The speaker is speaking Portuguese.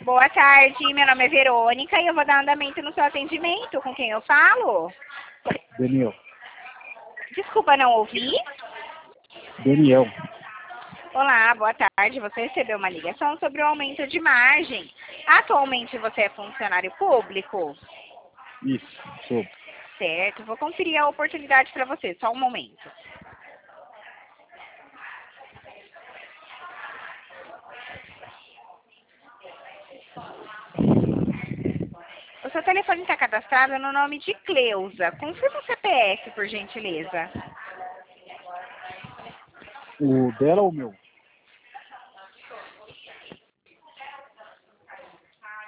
Boa tarde, meu nome é Verônica e eu vou dar andamento no seu atendimento. Com quem eu falo? Daniel. Desculpa, não ouvi. Daniel. Olá, boa tarde. Você recebeu uma ligação sobre o aumento de margem. Atualmente você é funcionário público? Isso, sou. Certo, vou conferir a oportunidade para você. Só um momento. O seu telefone está cadastrado no nome de Cleusa. Confirma o CPF, por gentileza. O dela ou o meu?